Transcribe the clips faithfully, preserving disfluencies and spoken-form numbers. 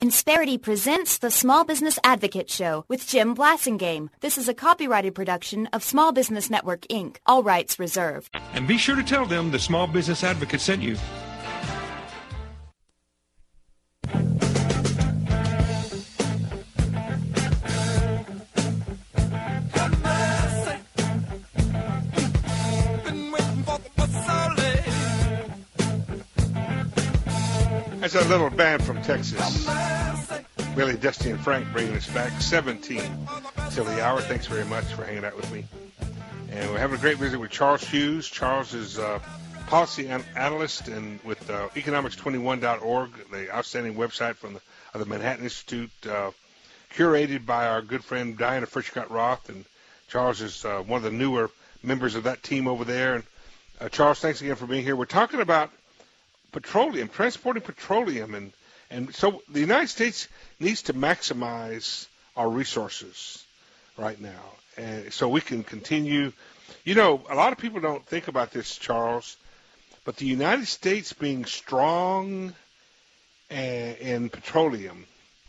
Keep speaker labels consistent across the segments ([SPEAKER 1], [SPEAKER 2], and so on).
[SPEAKER 1] Insperity presents the Small Business Advocate Show with Jim Blasingame. This is a copyrighted production of Small Business Network, Incorporated. All rights reserved.
[SPEAKER 2] And be sure to tell them the Small Business Advocate sent you.
[SPEAKER 3] That's a little band from Texas. Billy, Dusty, and Frank bringing us back. seventeen till the hour. Thanks very much for hanging out with me. And we're having a great visit with Charles Hughes. Charles is a policy an- analyst and with uh, economics twenty-one dot org, the outstanding website from the, of the Manhattan Institute, uh, curated by our good friend Diana Fritchcott-Roth. And Charles is uh, one of the newer members of that team over there. And uh, Charles, thanks again for being here. We're talking about petroleum, transporting petroleum, and and so the United States needs to maximize our resources right now, and so we can continue. You know, a lot of people don't think about this, Charles, but the United States being strong in petroleum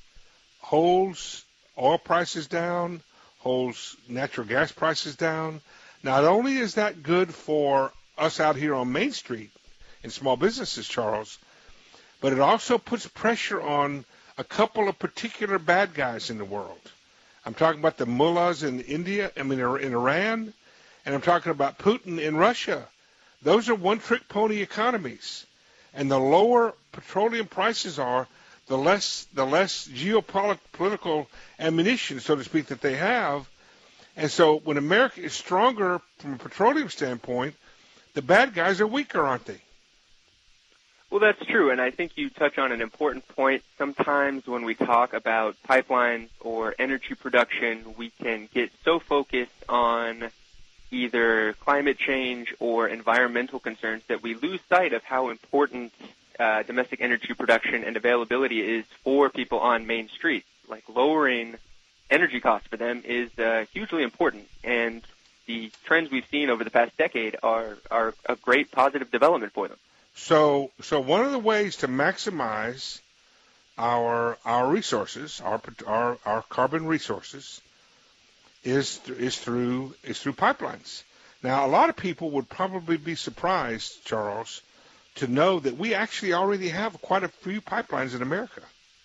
[SPEAKER 3] holds oil prices down, holds natural gas prices down. Not only is that good for us out here on Main Street in small businesses, Charles, but it also puts pressure on a couple of particular bad guys in the world. I'm talking about the mullahs in India, I mean in Iran, and I'm talking about Putin in Russia. Those are one-trick pony economies, and the lower petroleum prices are, the less the less geopolitical ammunition, so to speak, that they have. And so when America is stronger from a petroleum standpoint, the bad guys are weaker, aren't they?
[SPEAKER 4] Well, that's true, and I think you touch on an important point. Sometimes when we talk about pipelines or energy production, we can get so focused on either climate change or environmental concerns that we lose sight of how important uh, domestic energy production and availability is for people on Main Street. Like lowering energy costs for them is uh, hugely important, and the trends we've seen over the past decade are, are a great positive development for them.
[SPEAKER 3] So, so one of the ways to maximize our our resources, our our, our carbon resources, is is through is through pipelines. Now, a lot of people would probably be surprised, Charles, to know that we actually already have quite a few pipelines in America.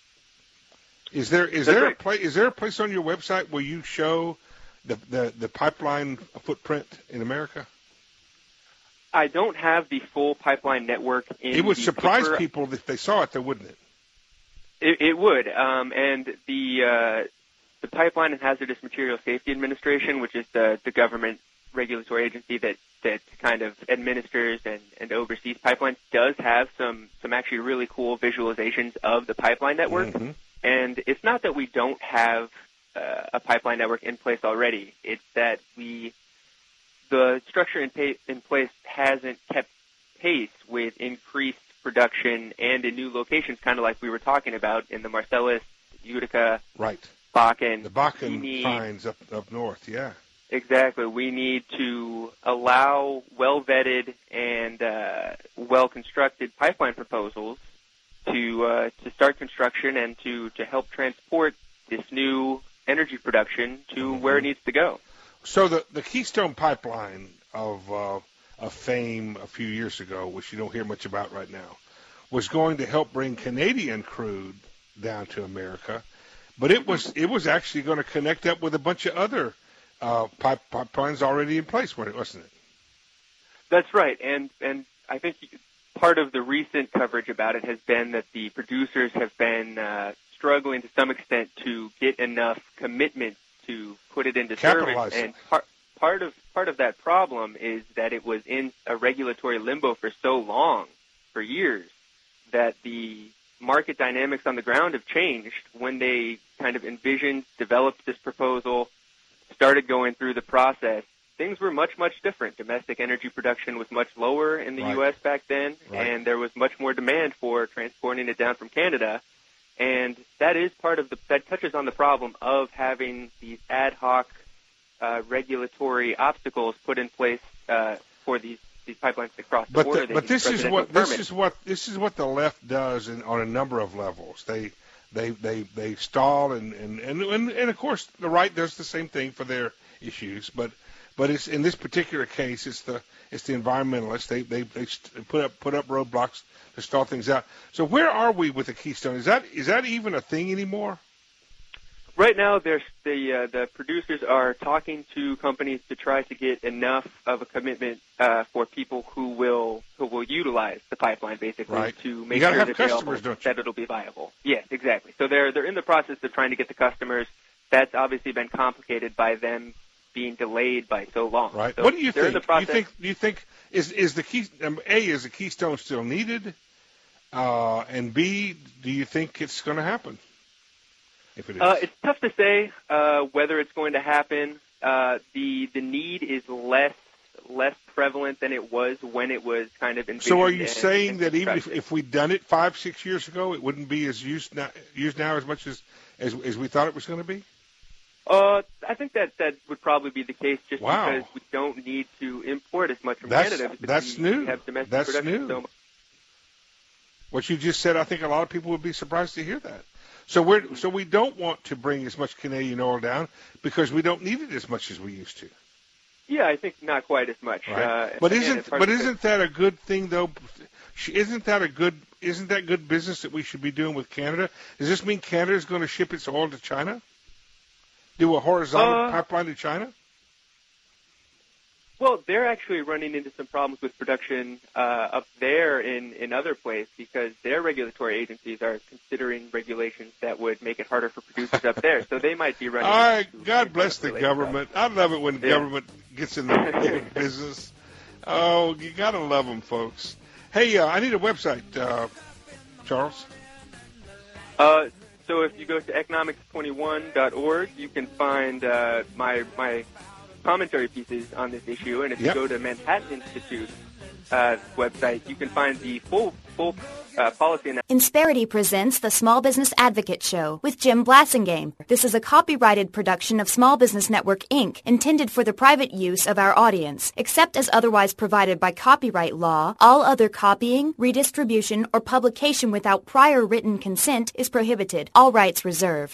[SPEAKER 3] Is there is there a place is there a place on your website where you show the the, the pipeline footprint in America?
[SPEAKER 4] I don't have the full pipeline network in
[SPEAKER 3] It would
[SPEAKER 4] the
[SPEAKER 3] surprise
[SPEAKER 4] paper.
[SPEAKER 3] people if they saw it, though, wouldn't it?
[SPEAKER 4] It, it would. Um, and the uh, the Pipeline and Hazardous Materials Safety Administration, which is the, the government regulatory agency that, that kind of administers and, and oversees pipelines, does have some, some actually really cool visualizations of the pipeline network.
[SPEAKER 3] Mm-hmm.
[SPEAKER 4] And it's not that we don't have uh, a pipeline network in place already. It's that we the structure in, pay, in place hasn't kept pace with increased production and in new locations, kind of like we were talking about in the Marcellus, Utica,
[SPEAKER 3] right,
[SPEAKER 4] Bakken.
[SPEAKER 3] The Bakken
[SPEAKER 4] need,
[SPEAKER 3] finds up up north, yeah.
[SPEAKER 4] Exactly. We need to allow well-vetted and uh, well-constructed pipeline proposals to uh, to start construction and to, to help transport this new energy production to mm-hmm. where it needs to go.
[SPEAKER 3] So the, the Keystone Pipeline of uh, of fame a few years ago, which you don't hear much about right now, was going to help bring Canadian crude down to America, but it was it was actually going to connect up with a bunch of other uh, pipe, pipelines already in place, wasn't it?
[SPEAKER 4] That's right, and and I think part of the recent coverage about it has been that the producers have been uh, struggling to some extent to get enough commitment to put it into service, and part part of part of that problem is that it was in a regulatory limbo for so long, for years, that the market dynamics on the ground have changed. When they kind of envisioned, developed this proposal, started going through the process, things were much, much different. Domestic energy production was much lower in the
[SPEAKER 3] right.
[SPEAKER 4] U S back then,
[SPEAKER 3] right.
[SPEAKER 4] and there was much more demand for transporting it down from Canada. And that is part of the, that touches on the problem of having these ad hoc uh, regulatory obstacles put in place uh, for these, these pipelines to cross the
[SPEAKER 3] but
[SPEAKER 4] border.
[SPEAKER 3] The, but this is what this is what this is what the left does in, on a number of levels. They they they they stall, and and, and and and of course the right does the same thing for their issues, but but it's in this particular case it's the it's the environmentalists. They they they put up put up roadblocks to stall things out. So where are we with the Keystone? Is that is that even a thing anymore?
[SPEAKER 4] Right now, there's the uh, the producers are talking to companies to try to get enough of a commitment uh, for people who will who will utilize the pipeline, basically,
[SPEAKER 3] right.
[SPEAKER 4] to make
[SPEAKER 3] sure
[SPEAKER 4] that,
[SPEAKER 3] customers,
[SPEAKER 4] they'll, that it'll be viable. Yes, exactly. So they're they're in the process of trying to get the customers. That's obviously been complicated by them being delayed by so long.
[SPEAKER 3] Right.
[SPEAKER 4] So
[SPEAKER 3] what do you think?
[SPEAKER 4] In the process,
[SPEAKER 3] do you think? Do you think is is the key? Um, A, is the Keystone still needed? Uh, and B, do you think it's going to happen? If it is.
[SPEAKER 4] Uh, it's tough to say uh, whether it's going to happen. Uh, the the need is less less prevalent than it was when it was kind of envisioned.
[SPEAKER 3] So are you
[SPEAKER 4] and,
[SPEAKER 3] saying
[SPEAKER 4] and
[SPEAKER 3] that even if, if we'd done it five, six years ago, it wouldn't be as used now, used now as much as, as, as we thought it was going to be?
[SPEAKER 4] Uh, I think that that would probably be the case just
[SPEAKER 3] wow.
[SPEAKER 4] because we don't need to import as much from
[SPEAKER 3] that's,
[SPEAKER 4] Canada. Because
[SPEAKER 3] that's
[SPEAKER 4] we
[SPEAKER 3] new.
[SPEAKER 4] Have domestic
[SPEAKER 3] that's
[SPEAKER 4] production
[SPEAKER 3] new.
[SPEAKER 4] So much.
[SPEAKER 3] What you just said, I think a lot of people would be surprised to hear that. So we're so we don't want to bring as much Canadian oil down because we don't need it as much as we used to.
[SPEAKER 4] Yeah, I think not quite as much.
[SPEAKER 3] Right.
[SPEAKER 4] Uh,
[SPEAKER 3] but
[SPEAKER 4] again,
[SPEAKER 3] isn't but isn't that a good thing though? Isn't that a good isn't that good business that we should be doing with Canada? Does this mean Canada is going to ship its oil to China? Do a horizontal
[SPEAKER 4] uh,
[SPEAKER 3] pipeline to China?
[SPEAKER 4] Well, they're actually running into some problems with production uh, up there in, in other places because their regulatory agencies are considering regulations that would make it harder for producers up there. So they might be running.
[SPEAKER 3] All right,
[SPEAKER 4] into
[SPEAKER 3] God bless the government. I love it when
[SPEAKER 4] yeah.
[SPEAKER 3] government gets in the business. Oh, you got to love them, folks. Hey, uh, I need a website, uh, Charles.
[SPEAKER 4] Uh, so if you go to economics twenty-one dot org, you can find uh, my my commentary pieces on this issue, and if
[SPEAKER 3] yep.
[SPEAKER 4] you go to Manhattan Institute uh, website, you can find the full full uh, policy analysis.
[SPEAKER 1] Insperity presents the Small Business Advocate Show with Jim Blassingame. This is a copyrighted production of Small Business Network, Incorporated, intended for the private use of our audience. Except as otherwise provided by copyright law, all other copying, redistribution, or publication without prior written consent is prohibited. All rights reserved.